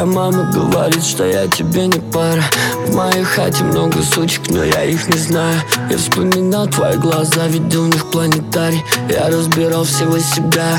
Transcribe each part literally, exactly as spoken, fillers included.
Твоя мама говорит, что я тебе не пара. В моей хате много сучек, но я их не знаю. Я вспоминал твои глаза, видел в них планетарий. Я разбирал всего себя.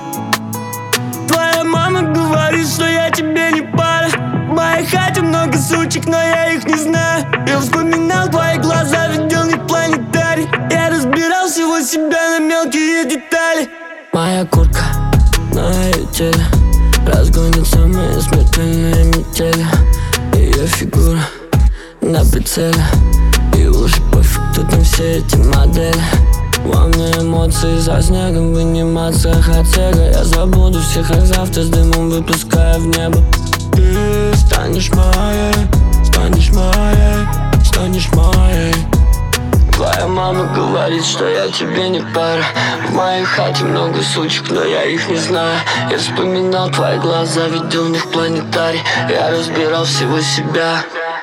Твоя мама говорит, что я тебе не пара. В моей хате много сучек, но я их не знаю. Я вспоминал твои глаза, видел в них планетарий. Я разбирал всего себя на мелкие детали. Моя куртка на ее теле разгонит самые смертельные метели. Ее фигура на прицеле, и уже пофиг, кто там все эти модели. Главные эмоции за снегом в анимациях от сега. Я забуду всех их завтра с дымом, выпуская в небо. Ты станешь моей, станешь моей, станешь моей. Твоя мама говорит, что я тебе не пара. В моей хате много сучек, но я их не знаю. Я вспоминал твои глаза, видел в них планетарий. Я разбирал всего себя.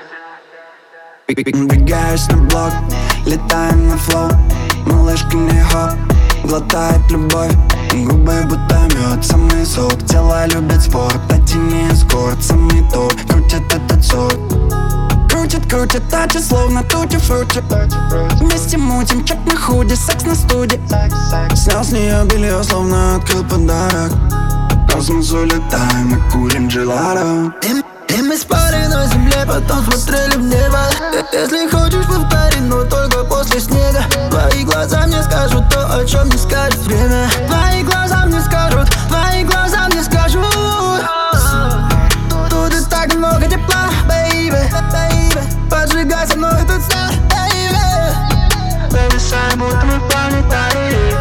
Двигаюсь на блок, летаем на флоу. Малышка не хоп, глотает любовь. Губы будто мед, самый сок. Тело любит спорт, а те не эскорт. Самый топ, крутит этот сорт. Крутит, крутит, тачит, словно тути-фрути. Вместе мутим, чек на худи, секс на студии. Снял с нее белье, словно открыл подарок. В космос улетаем и курим джеларо. И мы спали на земле, потом смотрели в небо. Если хочешь, повтори, но только после снега. Твои глаза мне скажут то, о чем не скажет время. Твои глаза мне скажут, твои глаза мне скажут. Тут и так много тепла, бэйби. Поджигай со мной этот стар, бэйби. Зависаем, будто мы в планетарии.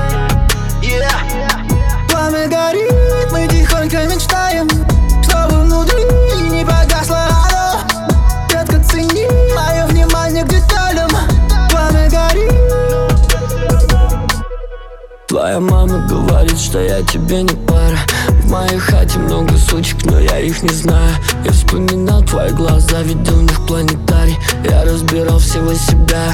Пламя горит, мы тихонько мечтаем, чтобы внутри не погасло оно. Детка, цени мое внимание к деталям. Пламя горит. Твоя мама говорит, что я тебе не пара. В моей хате много сучек, но я их не знаю. Я вспоминал твои глаза, видел в них планетарий. Я разбирал всего себя.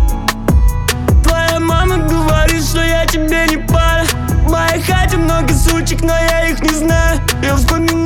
Твоя мама говорит, что я тебе не пара. В моей хате много сучек, но я их не знаю. Я вспоминал